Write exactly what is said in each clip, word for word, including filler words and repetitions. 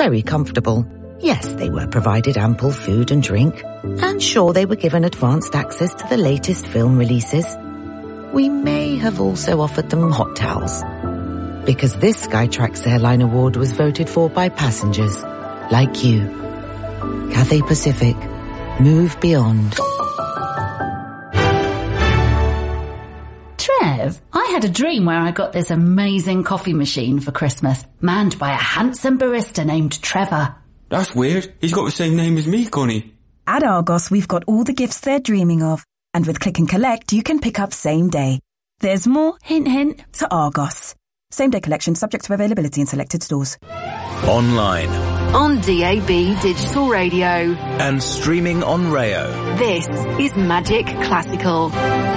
very comfortable. Yes, they were provided ample food and drink, and sure, they were given advanced access to the latest film releases. We may have also offered them hot towels, because this Skytrax Airline Award was voted for by passengers like you. Cathay Pacific, move beyond. Trev, I had a dream where I got this amazing coffee machine for Christmas, manned by a handsome barista named Trevor. That's weird. He's got the same name as me, Connie. At Argos, we've got all the gifts they're dreaming of. And with Click and Collect, you can pick up same day. There's more, hint hint, to Argos. Same day collection subject to availability in selected stores. Online. On D A B Digital Radio. And streaming on Rayo. This is Magic Classical.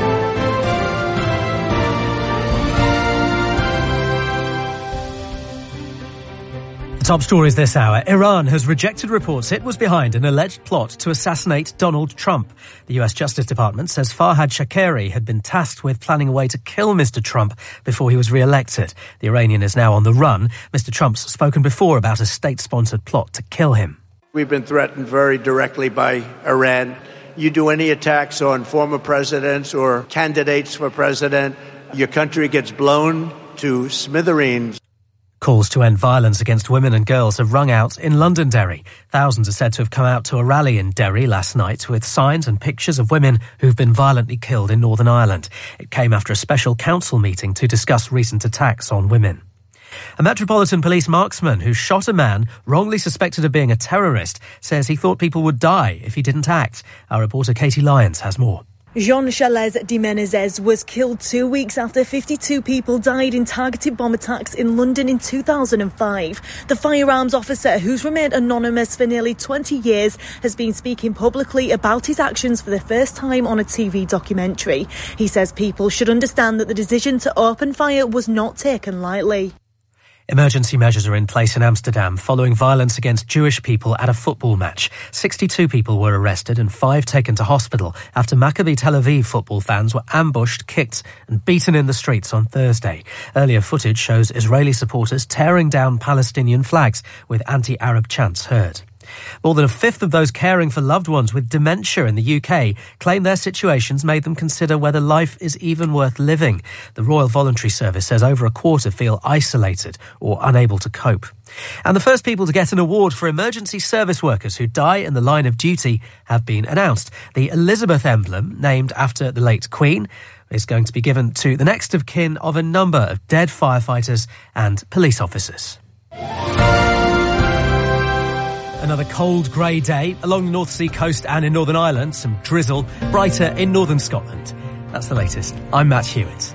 Top stories this hour. Iran has rejected reports it was behind an alleged plot to assassinate Donald Trump. The U S Justice Department says Farhad Shakeri had been tasked with planning a way to kill Mister Trump before he was re-elected. The Iranian is now on the run. Mister Trump's spoken before about a state-sponsored plot to kill him. We've been threatened very directly by Iran. You do any attacks on former presidents or candidates for president, your country gets blown to smithereens. Calls to end violence against women and girls have rung out in Londonderry. Thousands are said to have come out to a rally in Derry last night with signs and pictures of women who've been violently killed in Northern Ireland. It came after a special council meeting to discuss recent attacks on women. A Metropolitan Police marksman who shot a man wrongly suspected of being a terrorist says he thought people would die if he didn't act. Our reporter Katie Lyons has more. Jean Chalez de Menezes was killed two weeks after fifty-two people died in targeted bomb attacks in London in two thousand five. The firearms officer, who's remained anonymous for nearly twenty years, has been speaking publicly about his actions for the first time on a T V documentary. He says people should understand that the decision to open fire was not taken lightly. Emergency measures are in place in Amsterdam following violence against Jewish people at a football match. sixty-two people were arrested and five taken to hospital after Maccabi Tel Aviv football fans were ambushed, kicked and beaten in the streets on Thursday. Earlier footage shows Israeli supporters tearing down Palestinian flags with anti-Arab chants heard. More than a fifth of those caring for loved ones with dementia in the U K claim their situations made them consider whether life is even worth living. The Royal Voluntary Service says over a quarter feel isolated or unable to cope. And the first people to get an award for emergency service workers who die in the line of duty have been announced. The Elizabeth emblem, named after the late Queen, is going to be given to the next of kin of a number of dead firefighters and police officers. Another cold, grey day along the North Sea coast and in Northern Ireland. Some drizzle, brighter in northern Scotland. That's the latest. I'm Matt Hewitt.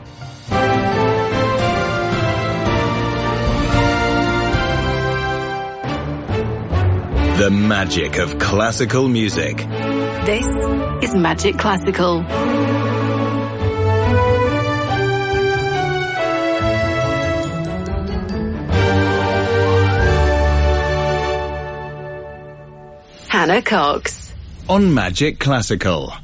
The magic of classical music. This is Magic Classical. Hannah Cox. On Magic Classical.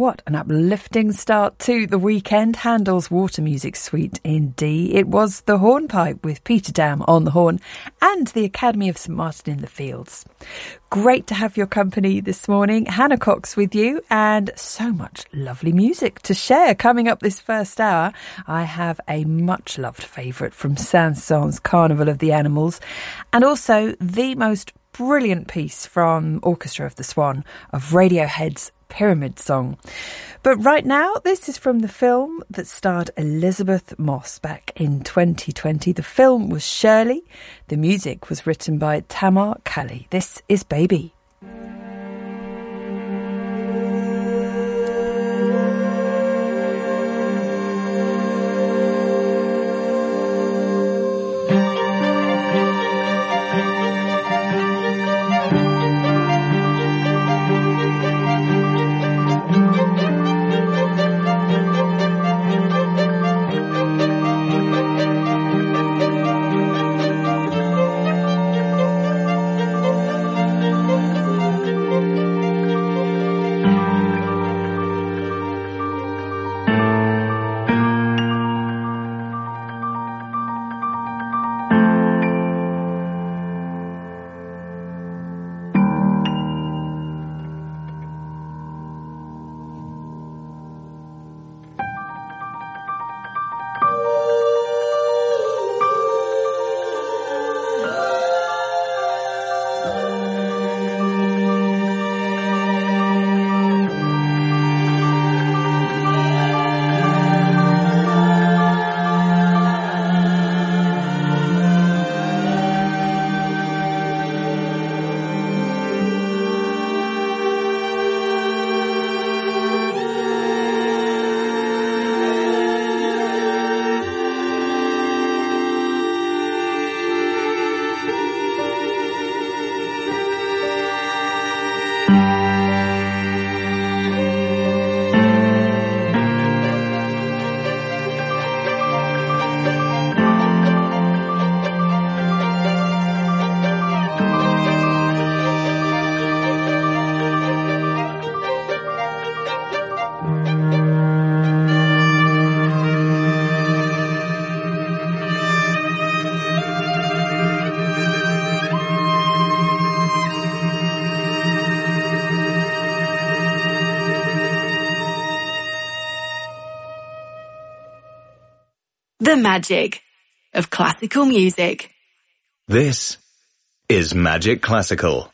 what an uplifting start to the weekend. Handel's Water Music Suite in D. It was the Hornpipe with Peter Dam on the horn and the Academy of St Martin in the Fields. Great to have your company this morning. Hannah Cox with you, and so much lovely music to share. Coming up this first hour, I have a much loved favourite from Saint-Saëns' Carnival of the Animals, and also the most brilliant piece from Orchestra of the Swan of Radiohead's Pyramid Song. But right now, this is from the film that starred Elizabeth Moss back in twenty twenty. The film was Shirley. The music was written by Tamar Kali. This is Baby. The magic of classical music. This is Magic Classical.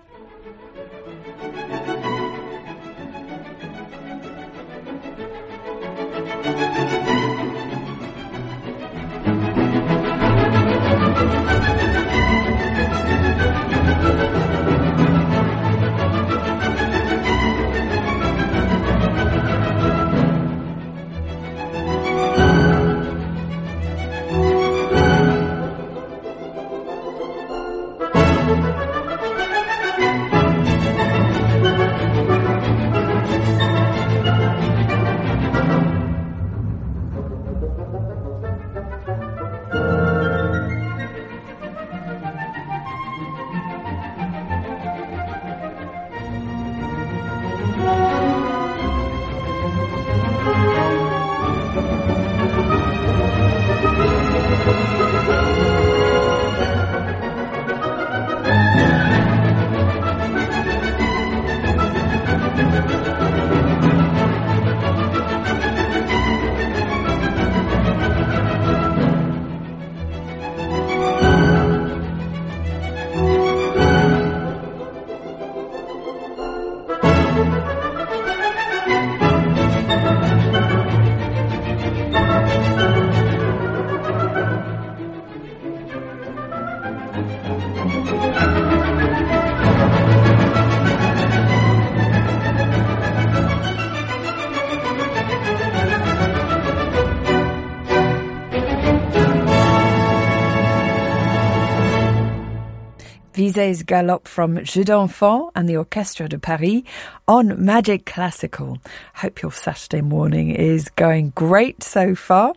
Bizet's Galop from Jeux d'Enfants and the Orchestre de Paris on Magic Classical. Hope your Saturday morning is going great so far.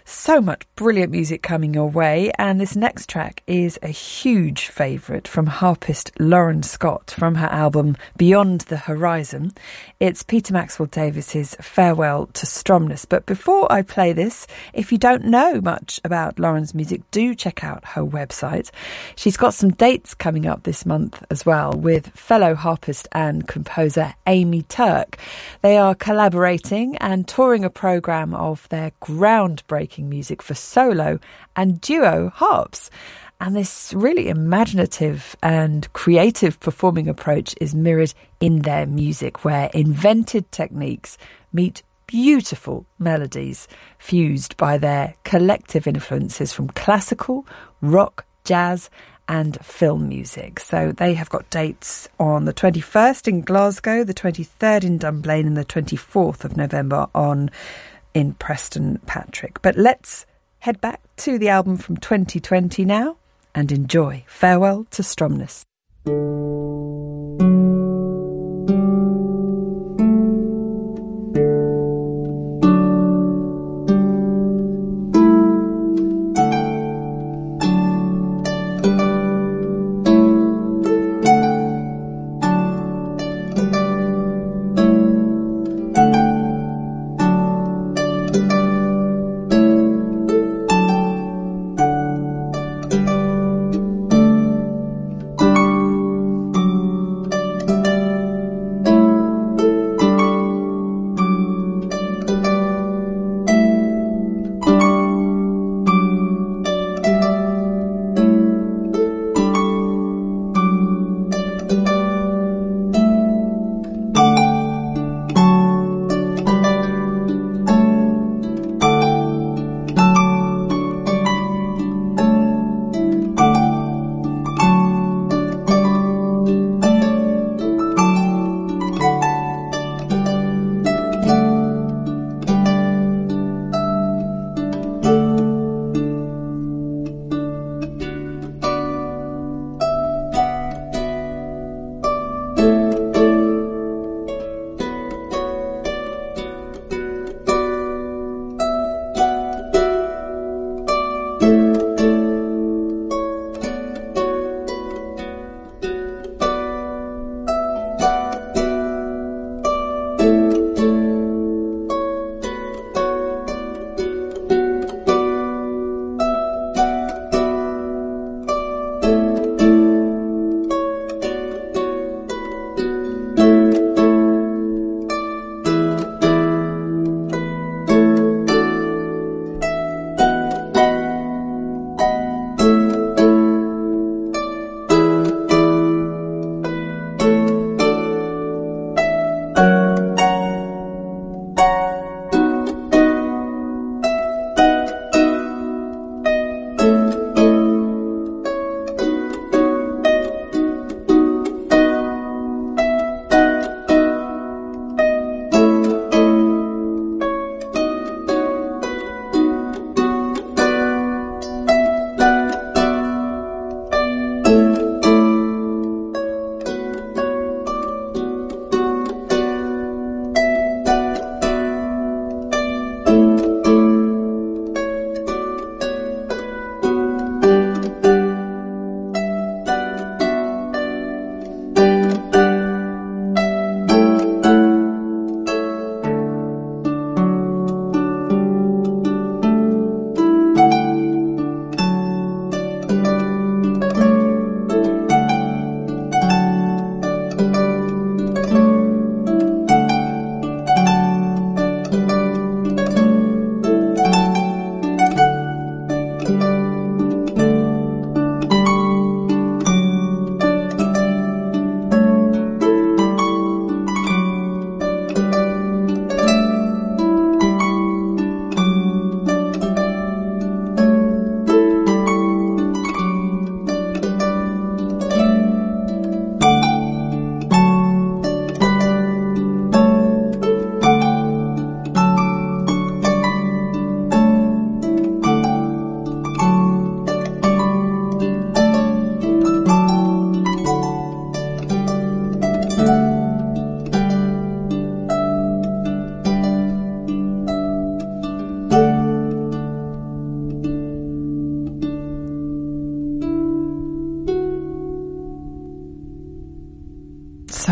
So much brilliant music coming your way, and this next track is a huge favourite from harpist Lauren Scott from her album Beyond the Horizon. It's Peter Maxwell Davies's Farewell to Stromness. But before I play this, if you don't know much about Lauren's music, do check out her website. She's got some dates coming up this month as well with fellow harpist and composer Amy Turk. They are collaborating and touring a programme of their groundbreaking music for solo and duo harps. And this really imaginative and creative performing approach is mirrored in their music, where invented techniques meet beautiful melodies fused by their collective influences from classical, rock, jazz and film music. So they have got dates on the twenty-first in Glasgow, the twenty-third in Dunblane and the twenty-fourth of November on in Preston Patrick. But let's head back to the album from twenty twenty now and enjoy Farewell to Stromness.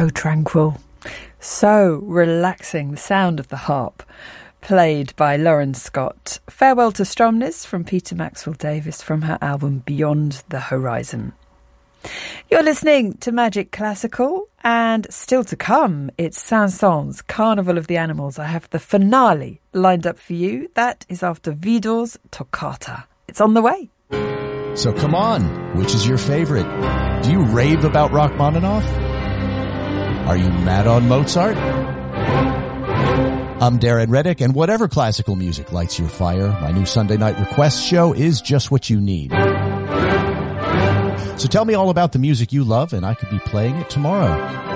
So tranquil. So relaxing, the sound of the harp, played by Lauren Scott. Farewell to Stromness from Peter Maxwell Davis from her album Beyond the Horizon. You're listening to Magic Classical, and still to come, it's Saint-Saëns' Carnival of the Animals. I have the finale lined up for you. That is after Widor's Toccata. It's on the way. So come on, which is your favorite? Do you rave about Rachmaninoff? Are you mad on Mozart? I'm Darren Reddick, and whatever classical music lights your fire, my new Sunday night request show is just what you need. So tell me all about the music you love, and I could be playing it tomorrow.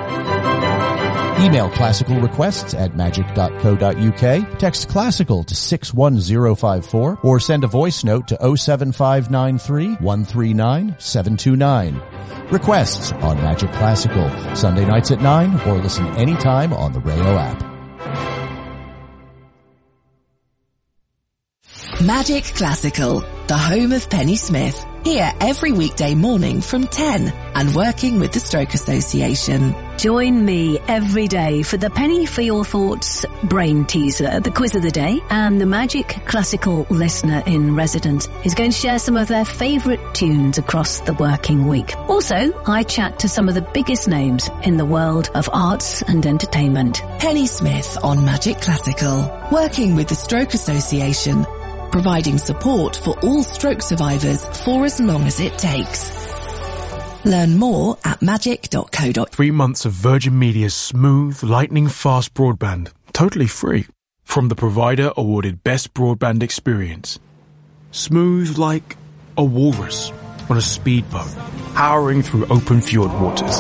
Email classical requests at magic dot co dot uk, text classical to six one zero five four, or send a voice note to oh seven five nine three, one three nine, seven two nine. Requests on Magic Classical, Sunday nights at nine, or listen anytime on the Rayo app. Magic Classical, the home of Penny Smith. Here every weekday morning from ten and working with the Stroke Association. Join me every day for the Penny for Your Thoughts Brain Teaser, the quiz of the day, and the Magic Classical listener in residence is going to share some of their favourite tunes across the working week. Also, I chat to some of the biggest names in the world of arts and entertainment. Penny Smith on Magic Classical, working with the Stroke Association, providing support for all stroke survivors for as long as it takes. Learn more at magic dot co dot uk. Three months of Virgin Media's smooth, lightning fast broadband, totally free, from the provider awarded Best Broadband Experience. Smooth like a walrus on a speedboat, powering through open fjord waters.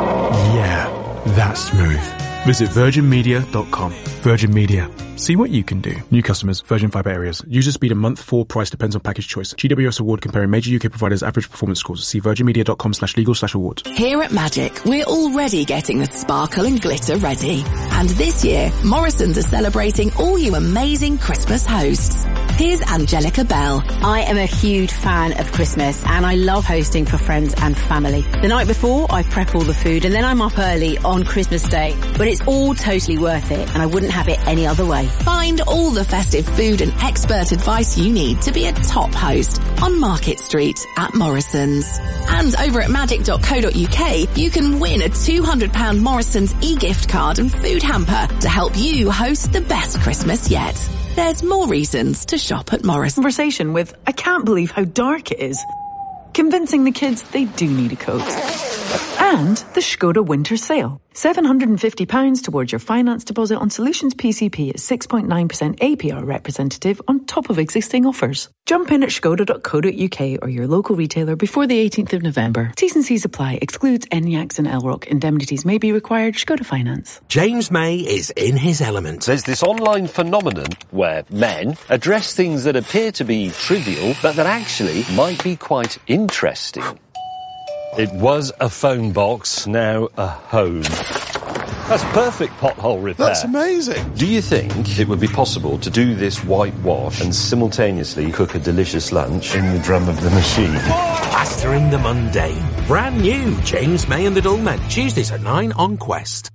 Yeah, that's smooth. Visit virgin media dot com. Virgin Media. See what you can do. New customers, Virgin Fibre areas. User speed a month, four price depends on package choice. G W S award comparing major U K providers' average performance scores. See virgin media dot com slash legal slash awards. Here at Magic, we're already getting the sparkle and glitter ready. And this year, Morrison's are celebrating all you amazing Christmas hosts. Here's Angelica Bell. I am a huge fan of Christmas and I love hosting for friends and family. The night before, I prep all the food and then I'm up early on Christmas Day. But it's all totally worth it and I wouldn't have it any other way. Find all the festive food and expert advice you need to be a top host on Market Street at Morrison's. And over at magic dot co dot uk, you can win a two hundred pounds Morrison's e-gift card and food hamper to help you host the best Christmas yet. There's more reasons to shop at Morrison's. Conversation with, I can't believe how dark it is. Convincing the kids they do need a coat. And the Skoda Winter Sale. seven hundred fifty pounds towards your finance deposit on Solutions P C P at six point nine percent A P R representative on top of existing offers. Jump in at skoda dot co dot uk or your local retailer before the eighteenth of November. T's and C's apply. Excludes Enyaqs and Elrock. Indemnities may be required. Skoda Finance. James May is in his element. There's this online phenomenon where men address things that appear to be trivial, but that actually might be quite interesting. It was a phone box, now a home. That's perfect pothole repair. That's amazing. Do you think it would be possible to do this whitewash and simultaneously cook a delicious lunch in the drum of the machine? Mastering the mundane. Brand new James May and the Dullmen. Tuesdays at nine on Quest.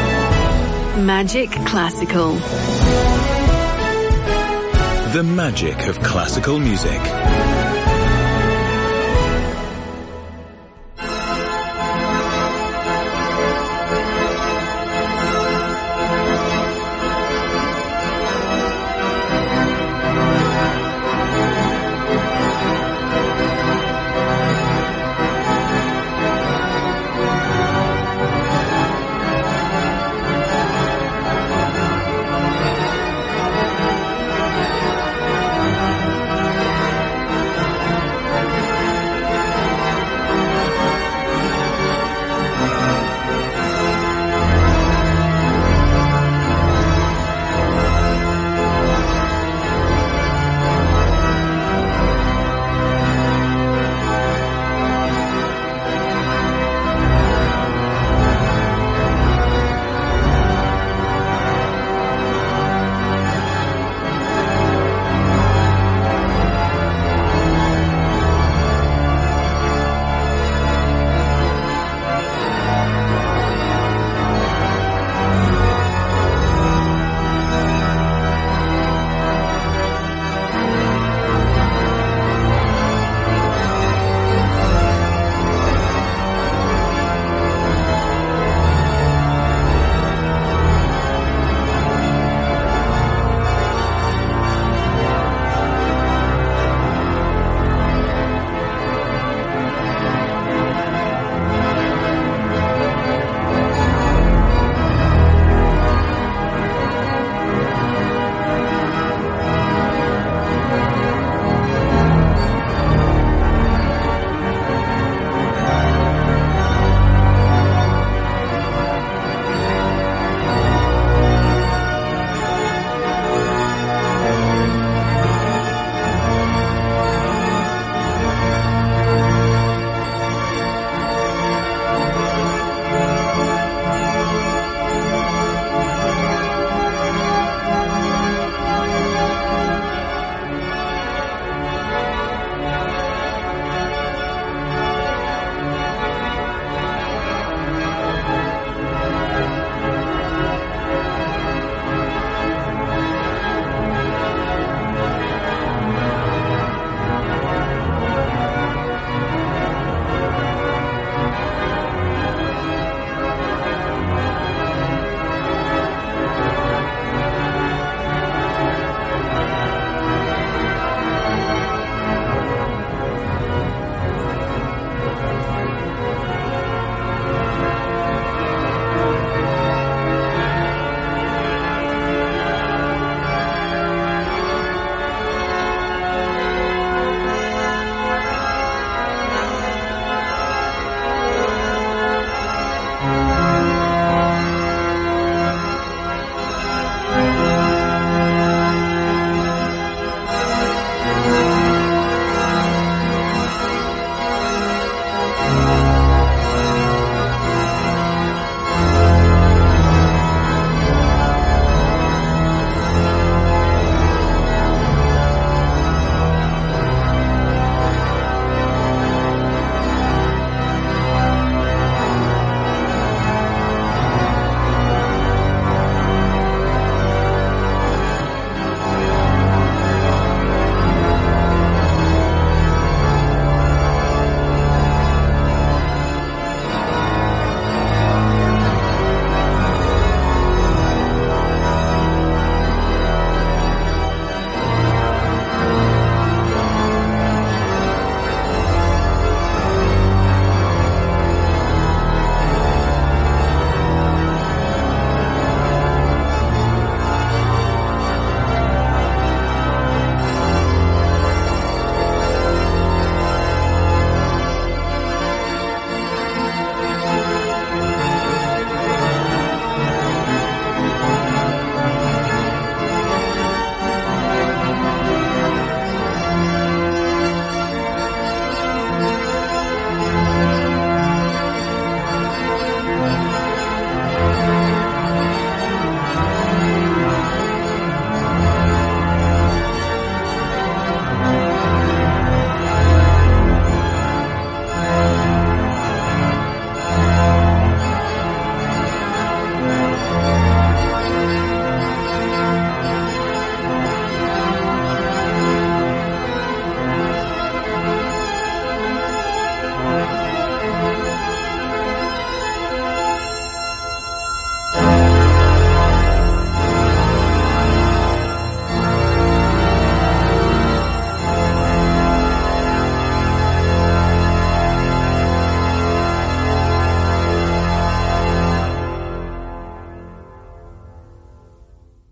Magic Classical. The magic of classical music.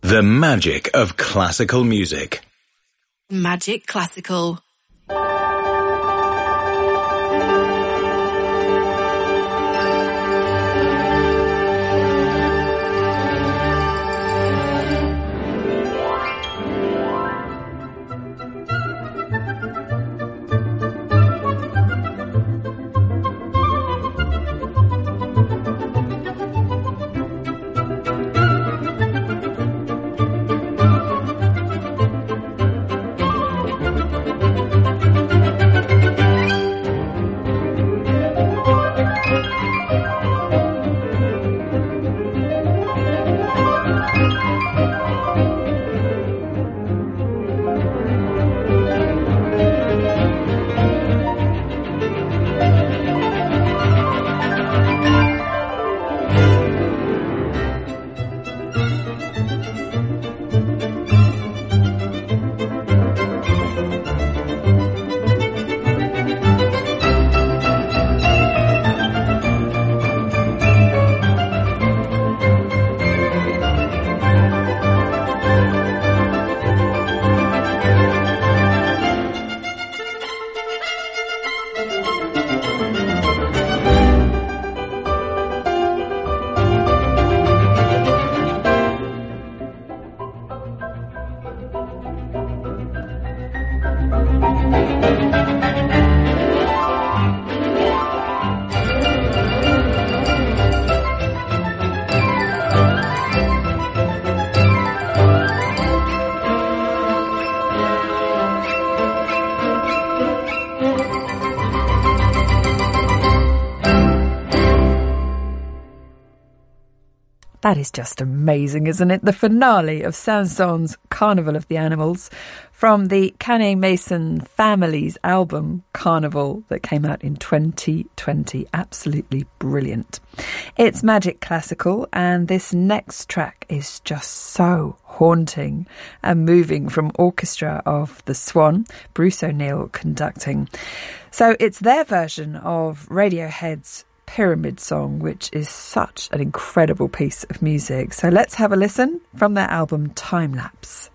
The magic of classical music. Magic Classical. That is just amazing, isn't it? The finale of Saint-Saëns' Carnival of the Animals from the Canet-Mason Family's album Carnival that came out in twenty twenty. Absolutely brilliant. It's Magic Classical, and this next track is just so haunting and moving, from orchestra of The Swan, Bruce O'Neill conducting. So it's their version of Radiohead's Pyramid Song, which is such an incredible piece of music. So let's have a listen from their album Time Lapse.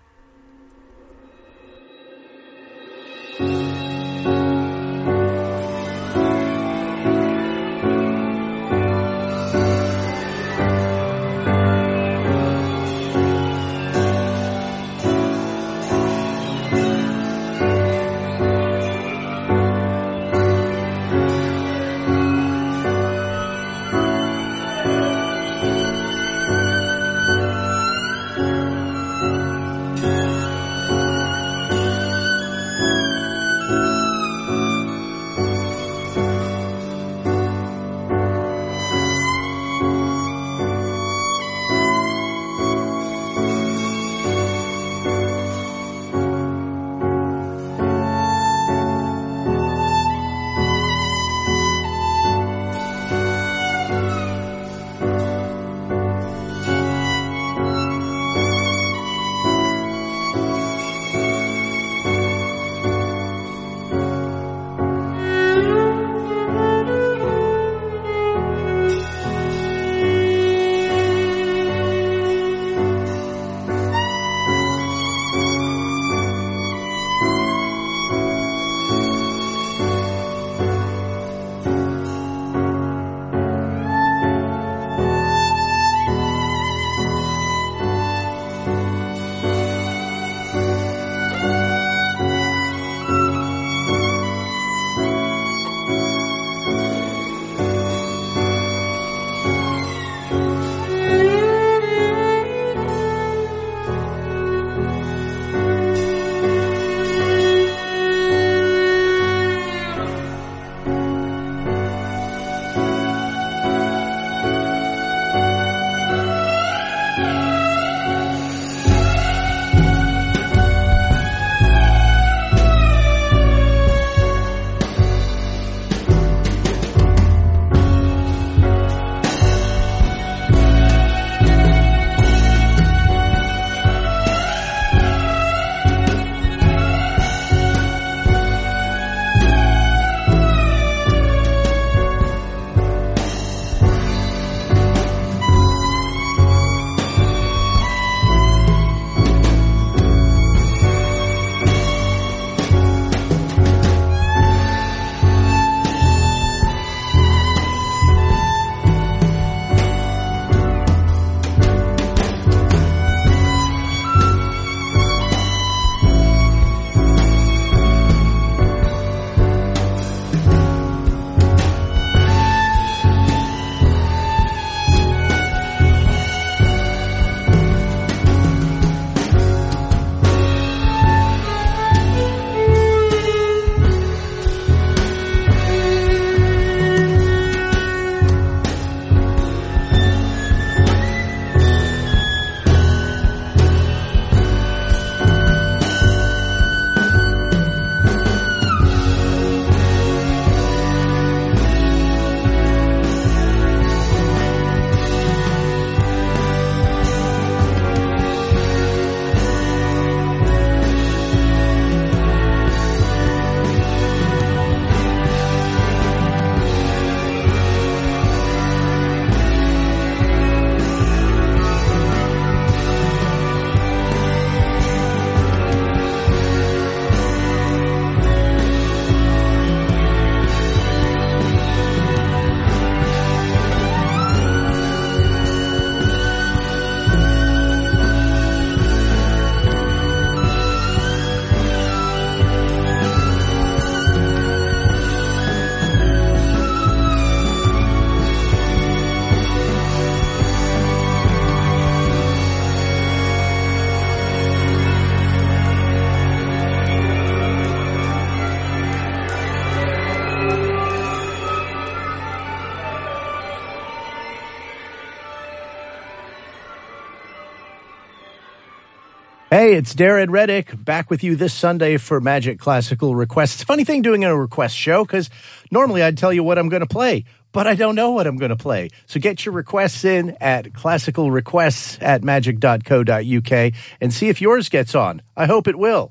Hey, it's Darren Reddick back with you this Sunday for Magic Classical Requests. It's a funny thing doing a request show because normally I'd tell you what I'm going to play, but I don't know what I'm going to play. So get your requests in at classical requests at magic dot co dot uk and see if yours gets on. I hope it will.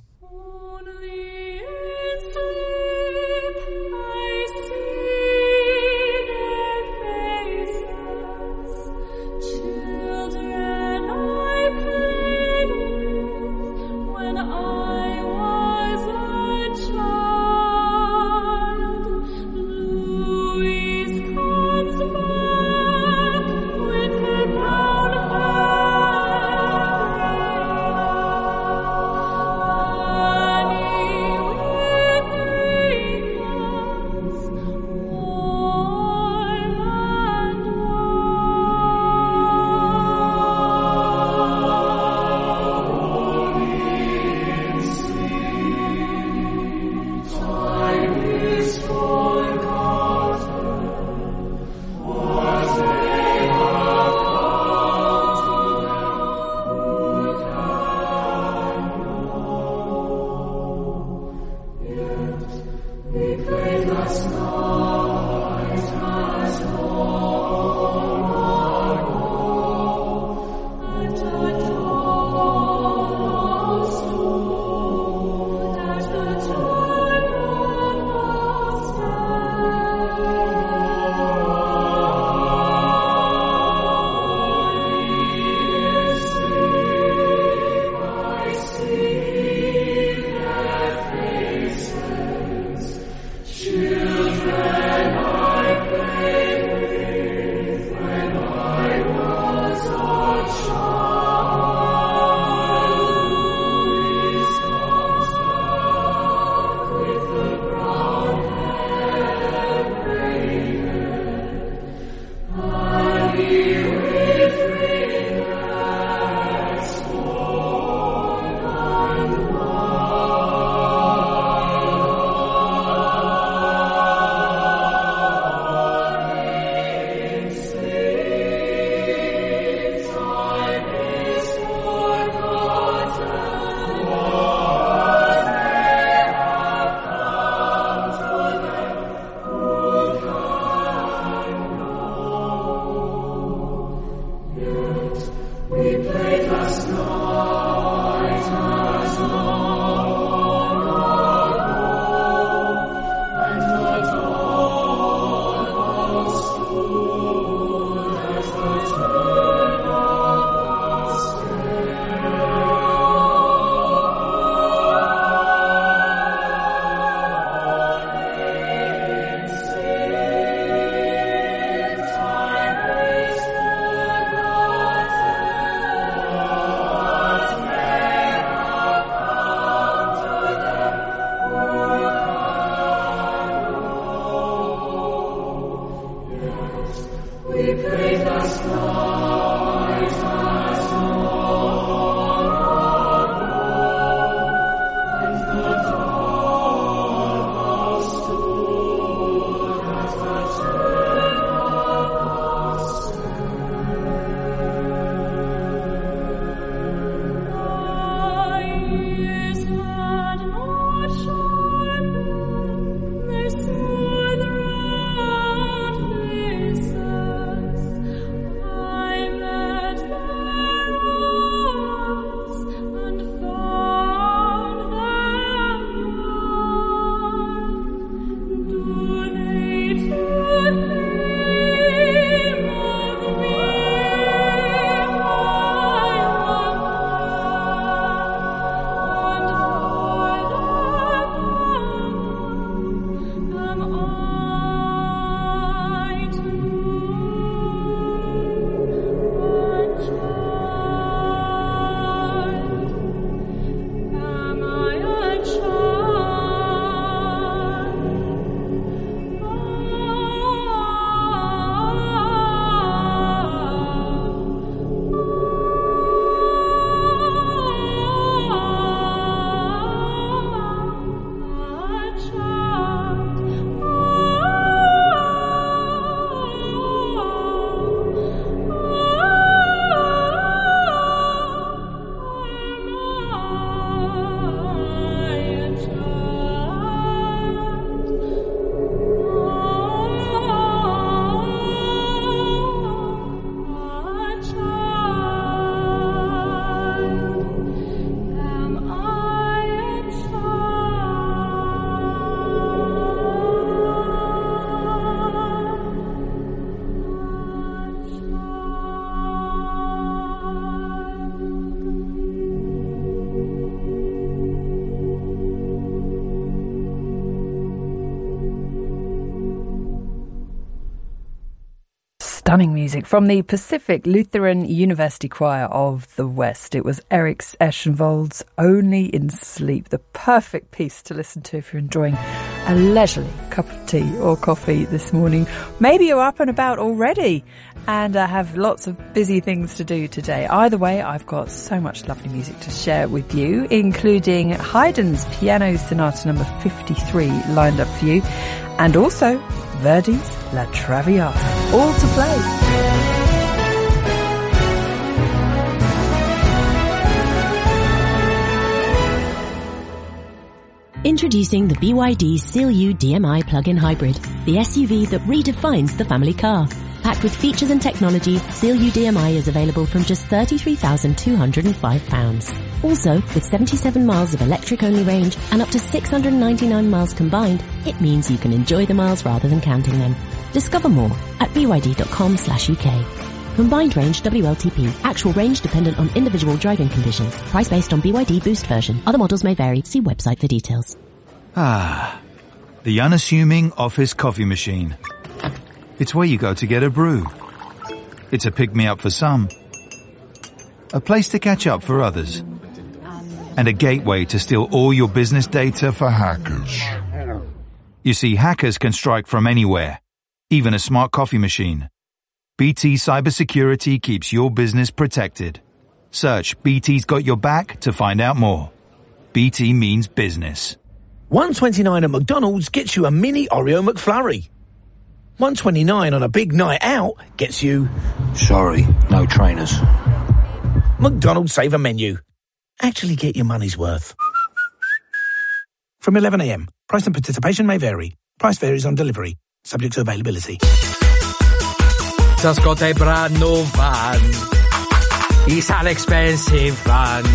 Oh Stunning music from the Pacific Lutheran University Choir of the West. It was Eric Eschenwold's Only in Sleep, the perfect piece to listen to if you're enjoying a leisurely cup of tea or coffee this morning. Maybe you're up and about already and uh, have lots of busy things to do today. Either way, I've got so much lovely music to share with you, including Haydn's Piano Sonata number fifty-three lined up for you, and also Verdi's La Traviata, all to play. Introducing the B Y D Seal U D M I plug-in hybrid, the S U V that redefines the family car. Packed with features and technology, Seal U D M I is available from just thirty-three thousand two hundred five pounds. Also, with seventy-seven miles of electric-only range and up to six hundred ninety-nine miles combined, it means you can enjoy the miles rather than counting them. Discover more at byd.com slash UK. Combined range W L T P. Actual range dependent on individual driving conditions. Price based on B Y D Boost version. Other models may vary. See website for details. Ah, the unassuming office coffee machine. It's where you go to get a brew. It's a pick-me-up for some. A place to catch up for others. And a gateway to steal all your business data for hackers. You see, hackers can strike from anywhere. Even a smart coffee machine. B T Cybersecurity keeps your business protected. Search B T's Got Your Back to find out more. B T means business. one twenty-nine at McDonald's gets you a mini Oreo McFlurry. one twenty-nine on a big night out gets you... Sorry, no trainers. McDonald's Saver Menu. Actually get your money's worth. From eleven a m. Price and participation may vary. Price varies on delivery. Subject to availability. Just got a brand new van. It's an expensive van.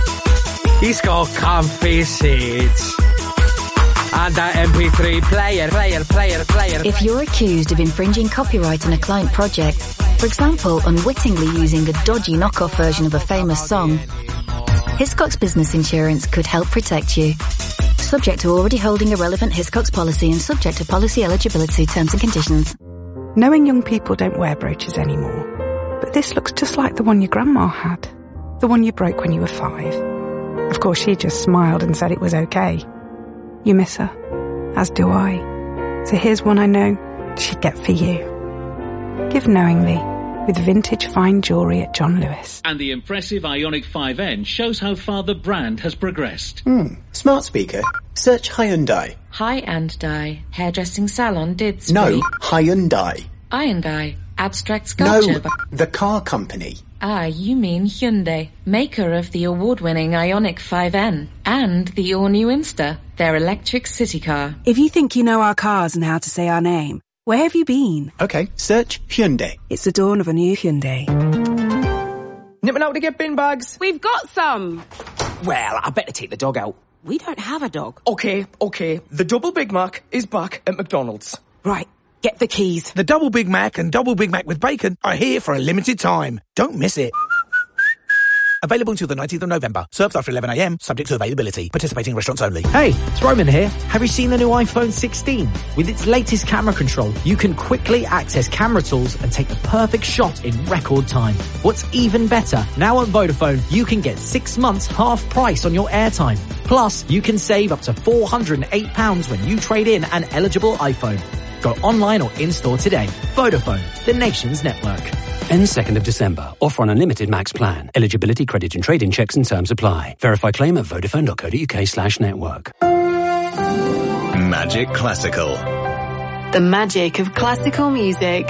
It's got comfy seats. And an M P three player, player, player, player. If you're accused of infringing copyright on a client project, for example, unwittingly using a dodgy knockoff version of a famous song, Hiscox Business Insurance could help protect you. Subject to already holding a relevant Hiscox policy and subject to policy eligibility terms and conditions. Knowing young people don't wear brooches anymore, but this looks just like the one your grandma had. The one you broke when you were five. Of course, she just smiled and said it was okay. You miss her, as do I. So here's one I know she'd get for you. Give knowingly with vintage fine jewellery at John Lewis. And the impressive Ioniq five N shows how far the brand has progressed. Hmm, smart speaker. Search Hyundai. Hyundai, hairdressing salon did No, Hyundai. Hyundai, abstract sculpture. No, the car company. Ah, you mean Hyundai, maker of the award-winning Ioniq five N and the all-new Insta, their electric city car. If you think you know our cars and how to say our name, where have you been? Okay, search Hyundai. It's the dawn of a new Hyundai. Nipping out to get bin bags? We've got some. Well, I better take the dog out. We don't have a dog. Okay, okay. The Double Big Mac is back at McDonald's. Right, get the keys. The Double Big Mac and Double Big Mac with bacon are here for a limited time. Don't miss it. Available until the nineteenth of November. Served after eleven a m, subject to availability. Participating restaurants only. Hey, it's Roman here. Have you seen the new iPhone sixteen? With its latest camera control, you can quickly access camera tools and take the perfect shot in record time. What's even better, now at Vodafone, you can get six months half price on your airtime. Plus, you can save up to four hundred eight pounds when you trade in an eligible iPhone. Go online or in-store today. Vodafone, the nation's network. Ends second of December. Offer on unlimited max plan. Eligibility, credit and trade-in checks and terms apply. Verify claim at vodafone.co.uk slash network. Magic Classical. The magic of classical music.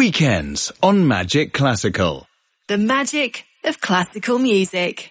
Weekends on Magic Classical. The magic of classical music.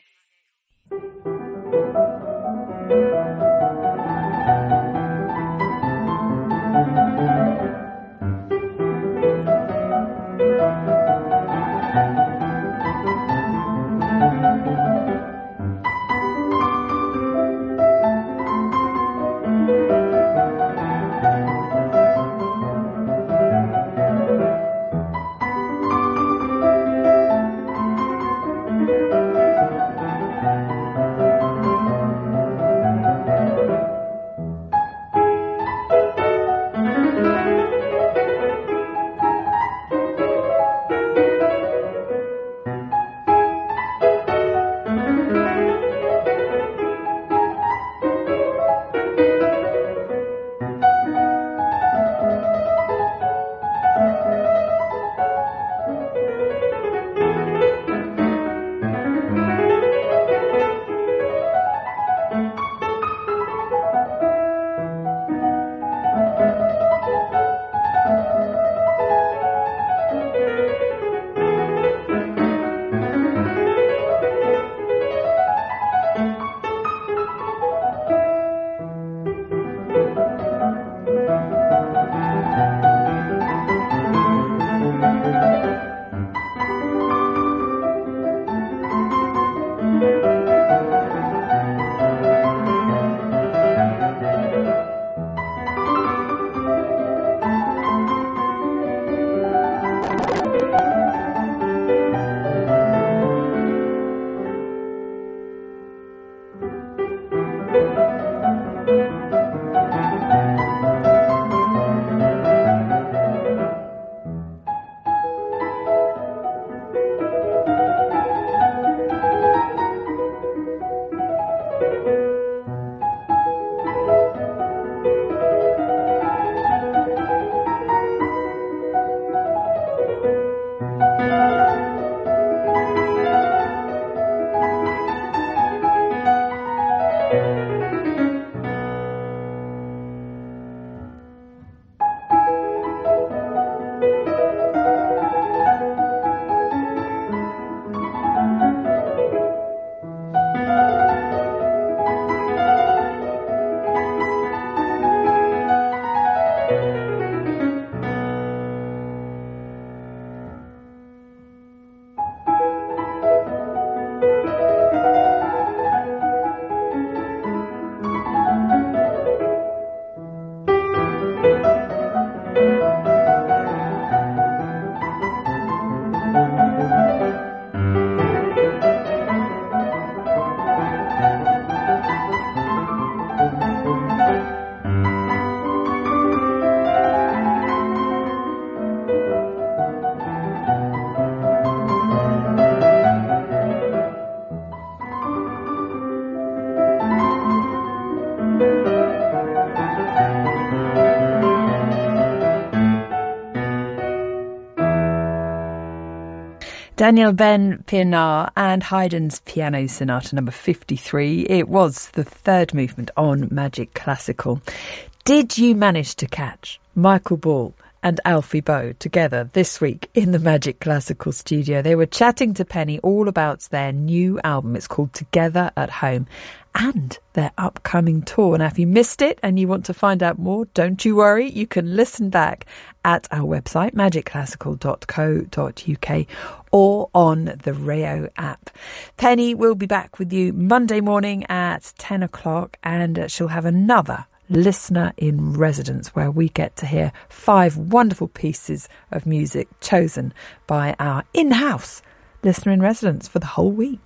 Daniel Ben Pienaar and Haydn's Piano Sonata number fifty-three. It was the third movement on Magic Classical. Did you manage to catch Michael Ball and Alfie Boe together this week in the Magic Classical studio? They were chatting to Penny all about their new album. It's called Together at Home, and their upcoming tour. Now, if you missed it and you want to find out more, don't you worry. You can listen back at our website, magic classical dot co dot uk, or on the Rio app. Penny will be back with you Monday morning at ten o'clock, and she'll have another Listener in Residence, where we get to hear five wonderful pieces of music chosen by our in-house Listener in Residence for the whole week.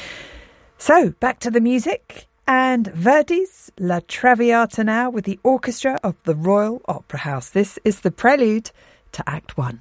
So, back to the music, and Verdi's La Traviata now with the orchestra of the Royal Opera House. This is the prelude to Act One.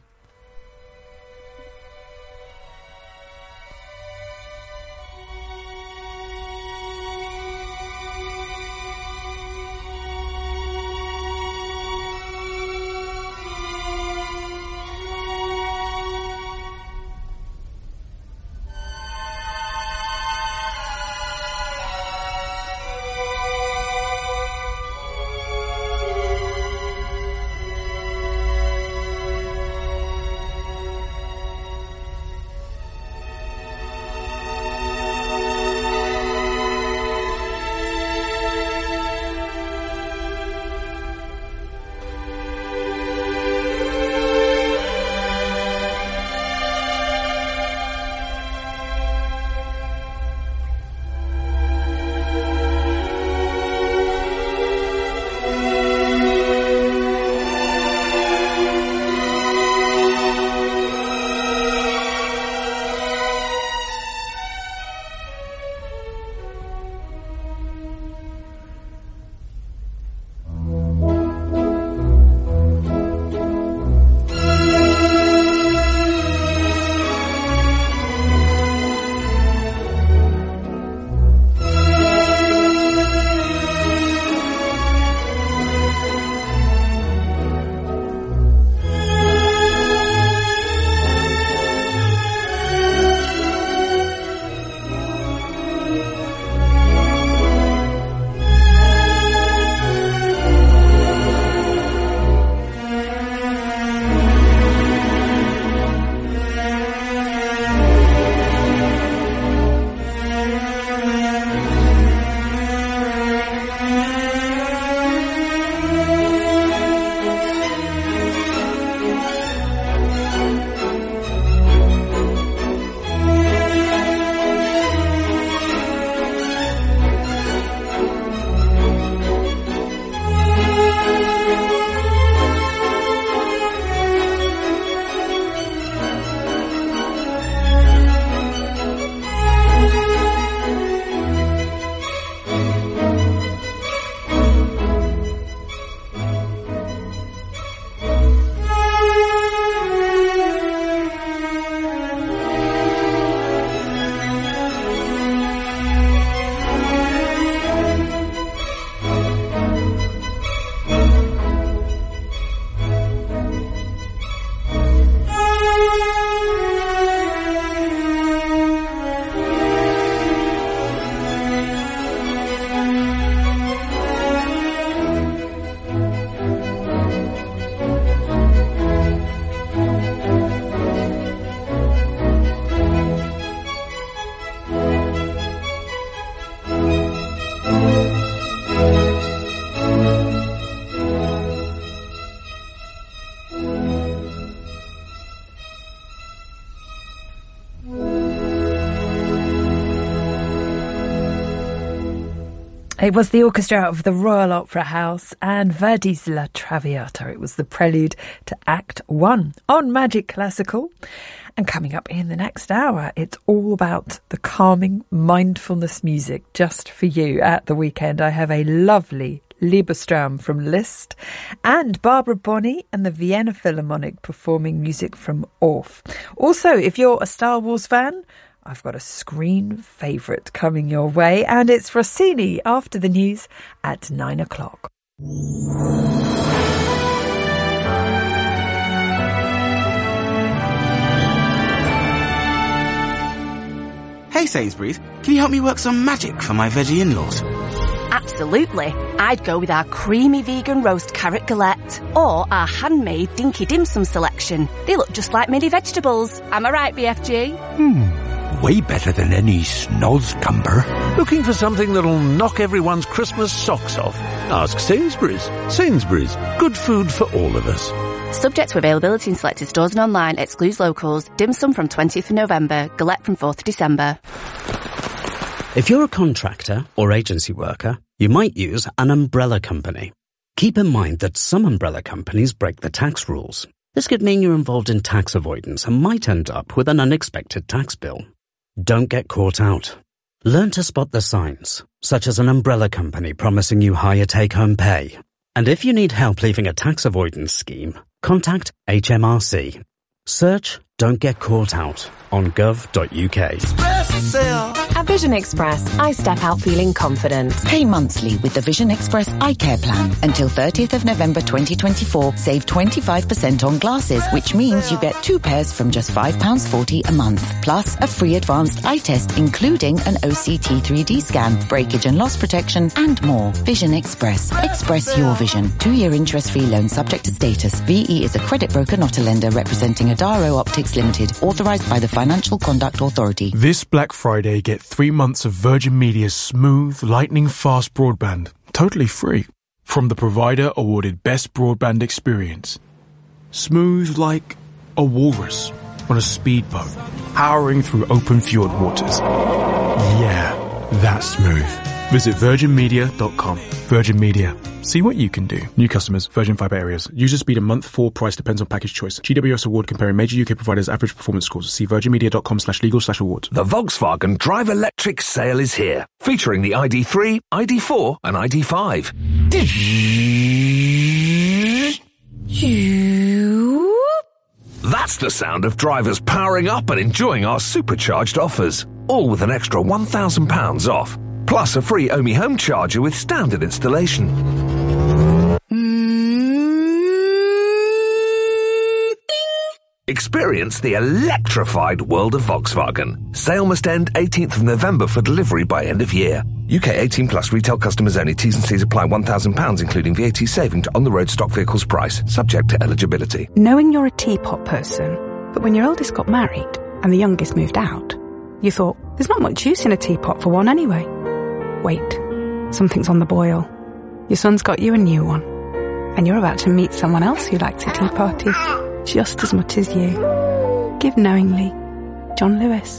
It was the orchestra of the Royal Opera House and Verdi's La Traviata. It was the prelude to Act One on Magic Classical. And coming up in the next hour, it's all about the calming mindfulness music just for you at the weekend. I have a lovely Liebestraum from Liszt and Barbara Bonney and the Vienna Philharmonic performing music from Orff. Also, if you're a Star Wars fan, I've got a screen favourite coming your way, and it's Rossini after the news at nine o'clock. Hey Sainsbury's, can you help me work some magic for my veggie in-laws? Absolutely. I'd go with our creamy vegan roast carrot galette or our handmade dinky dim sum selection. They look just like mini vegetables. Am I right, B F G? Hmm. Way better than any snozcumber. Looking for something that'll knock everyone's Christmas socks off? Ask Sainsbury's. Sainsbury's. Good food for all of us. Subject to availability in selected stores and online. Excludes locals. Dim sum from twentieth of November. Galette from fourth of December. If you're a contractor or agency worker, you might use an umbrella company. Keep in mind that some umbrella companies break the tax rules. This could mean you're involved in tax avoidance and might end up with an unexpected tax bill. Don't get caught out. Learn to spot the signs, such as an umbrella company promising you higher take-home pay. And if you need help leaving a tax avoidance scheme, contact H M R C. Search Don't Get Caught Out on gov dot U K. At Vision Express, I step out feeling confident. Pay monthly with the Vision Express Eye Care Plan. Until thirtieth of November twenty twenty-four, save twenty-five percent on glasses, which means you get two pairs from just five pounds forty a month. Plus a free advanced eye test, including an O C T three D scan, breakage and loss protection, and more. Vision Express. Express your vision. Two-year interest-free loan subject to status. V E is a credit broker, not a lender, representing Adaro Optics Limited, authorised by the Financial Conduct Authority. This Black Friday, get three months of Virgin Media's smooth, lightning-fast broadband, totally free, from the provider awarded Best Broadband Experience. Smooth like a walrus on a speedboat, powering through open fjord waters. Yeah, that's smooth. Visit virgin media dot com. Virgin Media. See what you can do. New customers, Virgin Fibre areas. User speed a month, four price depends on package choice. G W S award comparing major U K providers' average performance scores. See virgin media dot com slash legal slash awards. The Volkswagen Drive Electric sale is here, featuring the I D three, I D four and I D five. That's the sound of drivers powering up and enjoying our supercharged offers. All with an extra one thousand pounds off. Plus a free Omi home charger with standard installation. Experience the electrified world of Volkswagen. Sale must end eighteenth of November for delivery by end of year. U K eighteen plus retail customers only. T's and C's apply. one thousand pounds including V A T saving to on-the-road stock vehicles price. Subject to eligibility. Knowing you're a teapot person, but when your eldest got married and the youngest moved out, you thought, there's not much use in a teapot for one anyway. Wait, something's on the boil. Your son's got you a new one. And you're about to meet someone else who likes a tea party just as much as you. Give knowingly. John Lewis.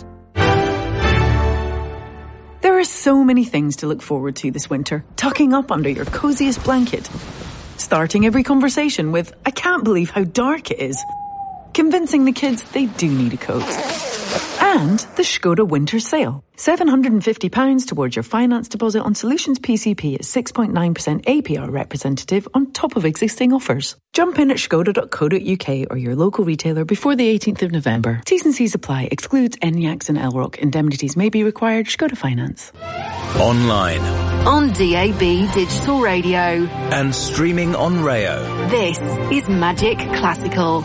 There are so many things to look forward to this winter. Tucking up under your coziest blanket. Starting every conversation with, I can't believe how dark it is. Convincing the kids they do need a coat. And the Skoda winter sale. seven hundred fifty pounds towards your finance deposit on Solutions P C P at six point nine percent A P R representative on top of existing offers. Jump in at skoda dot co dot U K or your local retailer before the eighteenth of November. T's and C's apply. Excludes N Y A Cs and L R O C. Indemnities may be required. Skoda Finance. Online. On D A B Digital Radio. And streaming on Rayo. This is Magic Classical.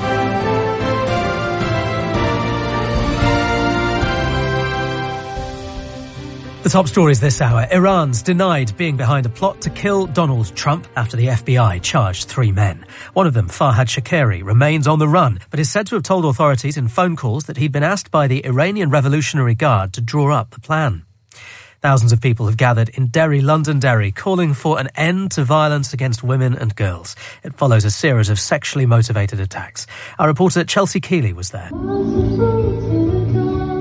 The top stories this hour. Iran's denied being behind a plot to kill Donald Trump after the F B I charged three men. One of them, Farhad Shakeri, remains on the run, but is said to have told authorities in phone calls that he'd been asked by the Iranian Revolutionary Guard to draw up the plan. Thousands of people have gathered in Derry, Londonderry, calling for an end to violence against women and girls. It follows a series of sexually motivated attacks. Our reporter Chelsea Keeley was there. The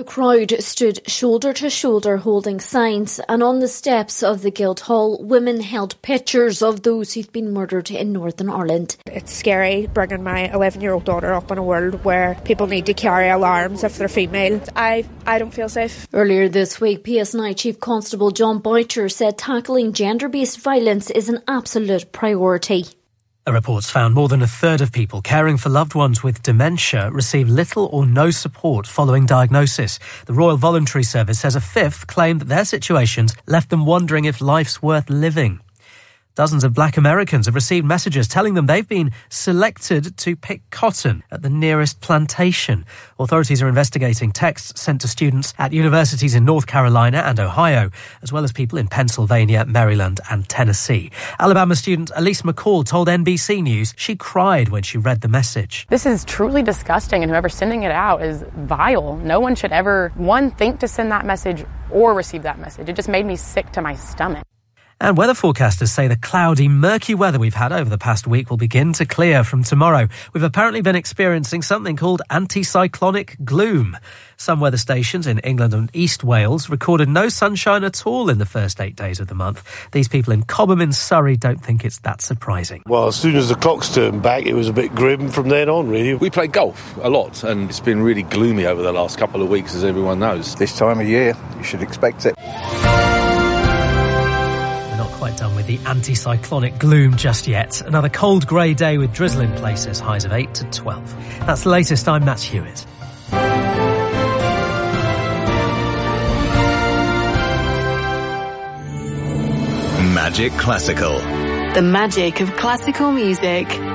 crowd stood shoulder to shoulder holding signs, and on the steps of the Guildhall, women held pictures of those who'd been murdered in Northern Ireland. It's scary bringing my eleven-year-old daughter up in a world where people need to carry alarms if they're female. I, I don't feel safe. Earlier this week, P S N I Chief Constable John Boucher said tackling gender-based violence is an absolute priority. The reports found more than a third of people caring for loved ones with dementia receive little or no support following diagnosis. The Royal Voluntary Service says a fifth claimed that their situations left them wondering if life's worth living. Dozens of black Americans have received messages telling them they've been selected to pick cotton at the nearest plantation. Authorities are investigating texts sent to students at universities in North Carolina and Ohio, as well as people in Pennsylvania, Maryland and Tennessee. Alabama student Elise McCall told N B C News she cried when she read the message. This is truly disgusting, and whoever's sending it out is vile. No one should ever, one, think to send that message or receive that message. It just made me sick to my stomach. And weather forecasters say the cloudy, murky weather we've had over the past week will begin to clear from tomorrow. We've apparently been experiencing something called anticyclonic gloom. Some weather stations in England and East Wales recorded no sunshine at all in the first eight days of the month. These people in Cobham in Surrey don't think it's that surprising. Well, as soon as the clocks turned back, it was a bit grim from then on, really. We play golf a lot, and it's been really gloomy over the last couple of weeks, as everyone knows. This time of year, you should expect it. Quite done with the anticyclonic gloom just yet. Another cold grey day with drizzle in places, highs of eight to twelve. That's the latest. I'm Matt Hewitt. Magic Classical. The magic of classical music.